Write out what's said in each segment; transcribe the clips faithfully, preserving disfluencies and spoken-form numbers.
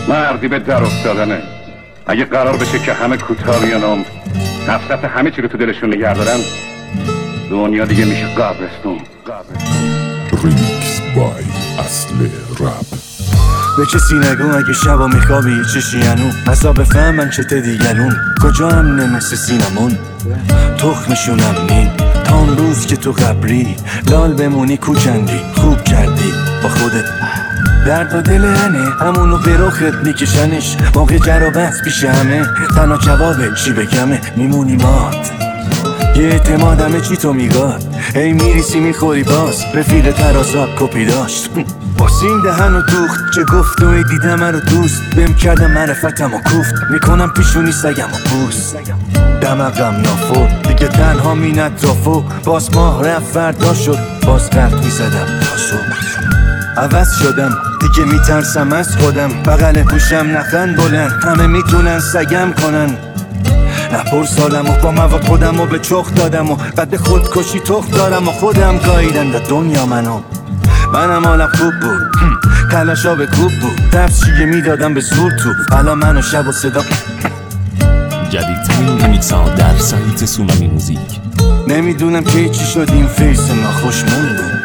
مردی به در افتادنه. اگه قرار بشه که همه کوتاه بیان نفرت همه چی رو تو دلشون نگه دارن، دنیا دیگه میشه قبرستون. ریمیکس بای اصل رپ. به کسی نگو اگه شبا میخوابی چشی هنو حساب بفهمن چه دیگرون کجا هم نمسه سینمون تخمشونم نین تا اون روز که تو قبری لال بمونی کوچندی خوب کردی با خودت درد و دل هنه همونو به رخت میکشنش موقع جر و بحث پیش همه تنها جوابه چی بگمه میمونی مات یه اعتمادمه چی تو میگاد هی میریسی میخوری باز رفیق ترازات کپی داشت باسین دهن و دوخت چه گفت و دیدم من رو دوست بهم کردم معرفتم و کوفت میکنم پیشونی سگم و بوست دمقم نافور دیگه تنها می نطرافو باز ماه رفت فردا شد باز قرد میزدم تاسو عوض شدم دیگه میترسم از خودم بغل پوشم نخند بلند همه میتونن سگم کنن نپر سالم و با مواد خودم و به چخ دادم و بعد خودکشی تخت دارم و خودم گاییدن در دنیا منو منم حالم خوب بود تلاشا به کوب بود درس چیه میدادم به زور تو الان منو شب و صدا جدیدترین ریمیکس ها در سایت سونامی موزیک. نمیدونم که چی شد این فیس ناخوشمون بود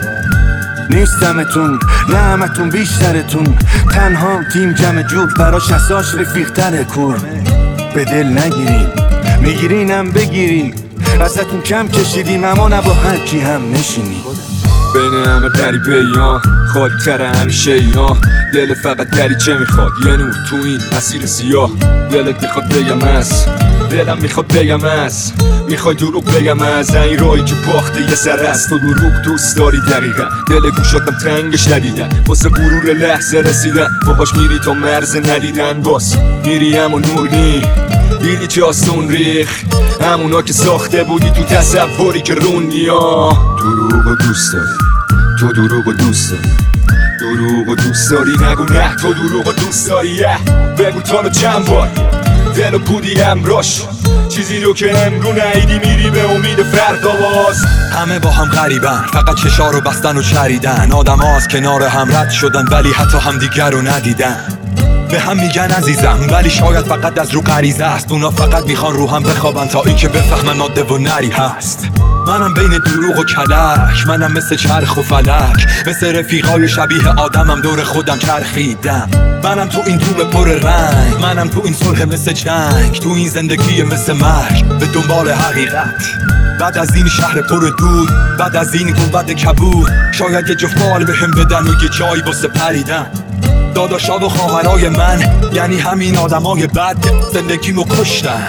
نیستمتون نه همتون بیشترتون تنها تیم جمع جوب براش اساش رفیقتره کور به دل نگیرین میگیرینم بگیرین ازتون کم کشیدیم اما نه با هر کی هم نشینی بین همه غریبه یا خالی تره همیشه یا دل فقط دریچه میخواد یه نور تو این مسیر سیاه دلت میخواد بگم از دلم میخواد بگم از میخوای دروغ بگم از این راهی که باخته یه سر است تو دروغ دوست داری دقیقا دل گوشاتم تنگش ندیدن واسه غرور لحظه رسیدن باهاش میری تا مرز ندیدن باز میری همون نور نی دیدی چه آسون ریخ همونا که ساخته بودی تو تصوری که روندی ها دروغ و دوست داری تو دروغ و دوست داری دروغ و دوست داری نگو نه تو دروغ و دوست داری بگو تا رو چند بار دل و بودی امراش چیزی رو که امرو نهیدی میری به امید فردا باز همه با هم غریبن فقط چشا رو بستن و چریدن آدم ها از کنار هم رد شدن ولی حتی هم دیگر رو ندیدن به هم میگن عزیزم ولی شاید فقط از رو غریزه است اونا فقط میخوان رو هم بخوابن تا این که بفهمن ماده و نری هست منم بین دروغ و کلک منم مثل چرخ و فلک مثل رفیقای شبیه آدمم دور خودم چرخیدم منم تو این دوم پر رنگ منم تو این صلح مثل جنگ تو این زندگی مثل مرگ به دنبال حقیقت بعد از این شهر پر دود بعد از این گنبد کبود شاید یه جفال بهم بدن و یه جایی واسه پریدن داداشا و خواهرای من یعنی همین آدمای بد زندگیمو کشتن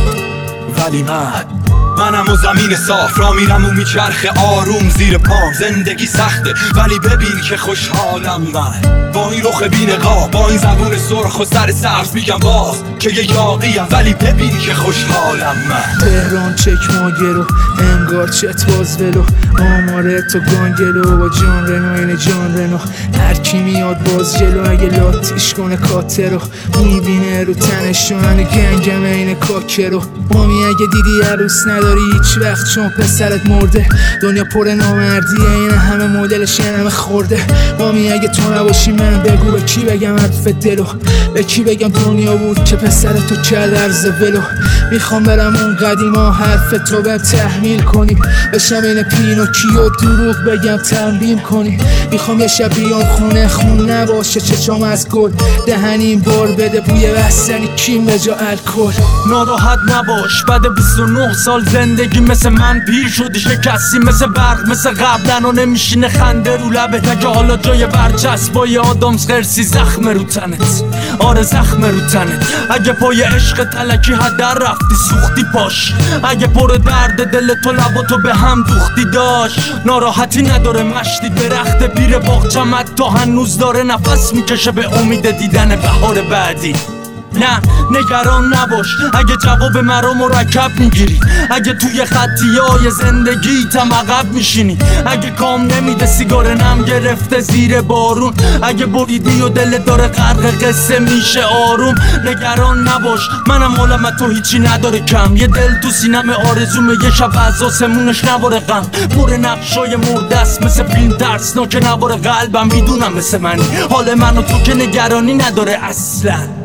ولی من منم و زمین صاف را میرم و میچرخه آروم زیر پام زندگی سخته ولی ببین که خوشحالم من با این رخ بینقاب با این زبون سرخ و سر سبز میگم باز که یه یاقیم ولی ببین که خوشحالم من تهران چک ماگرو انگار چت باز ولو آماره تو گانگلو با جان رنو این جان رنو هر کی میاد باز جلو اگه لاتیش کنه کاترو میبینه رو تنش من گنگم این کاکرو مامی اگه دیدی عروس نداری هیچ وقت چون پسرت مرده دنیا پر نامردیه این همه مدلش این همه خورده مامی اگه تو نباشی من بگو به کی بگم حرف دلو به کی بگم دنیا بود که پسرت تو کرد عرض ولو میخوام برم اون قدیما حرف تو بهم تحمیل کنی بشم این پینوکیو دروغ بگم تنبیم کنی میخوام یه شب بیام خونه خون نباشه چشام از گل دهنیم بار بده بوی بستنی کیم به جا الکل ناراحت نباش بعد بیست و نه سال زندگی مثل من پیر شدی شکستی مثل برق مثل قبلن و نمیشینه خنده رو لبه اگه حالا جای برچسبای آدامس خرسی زخم رو تنت آره زخم رو تنت اگه پای عشق تلکی هدر رفتی سوختی پاش اگه پر درد دل تو لباتو به هم دوختی داشت ناراحتی نداره مشتی درخت پیر باغچمت تا هنوز داره نفس میکشه به امید دیدن بهار بعدی نه نگران نباش اگه جواب مرا مرکب میگیری، اگه توی خطیای زندگی تم عقب میشینی، اگه کام نمیده سیگار نم گرفته زیر بارون، اگه بریدی و دل داره غرق قصه میشه آروم. نگران نباش منم حالم تو هیچی نداره کم، یه دل تو سینم آرزومه یه شب از آسمونش نباره غم، پر نقشای مردست مثل فیلم ترسناک نباره قلبم، میدونم مثل منی حال منو تو که نگرانی نداره اصلا.